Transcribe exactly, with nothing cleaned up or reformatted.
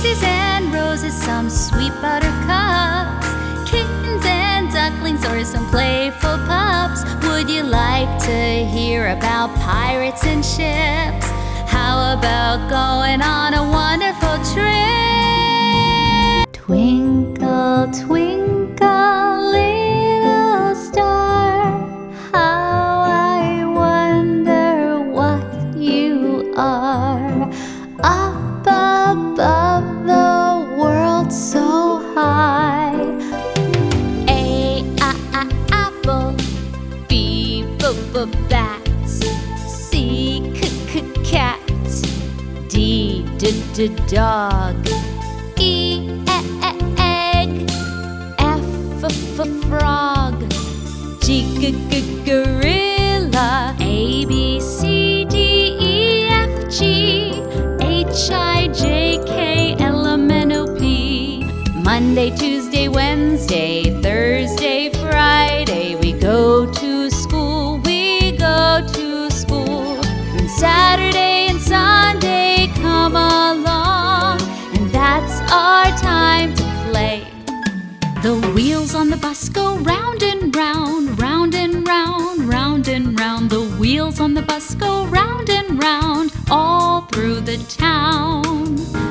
daisies and roses, some sweet buttercups, kittens and ducklings, or some playful pups. Would you like to hear about pirates and ships? How about going on a wonderful trip? Twinkle, twinkle, little star, how I wonder what you are. Up above the world so high. A, a, a, apple. B, b, b, bat. C, c, c, cat. D, d, d, dog. E, e, e, egg. F, f, f, frog. G, g, g, gorilla. A, B, C, D, E, F, G. H, I, J, K, L, M, N, O, P. Monday, Tuesday, Wednesday, Thursday, Friday, we go to school, we go to school. And Saturday and Sunday come along, and that's our time to play. The wheels on the bus go round and round, round and round, round and round. The wheels on the bus go round and round all through the town.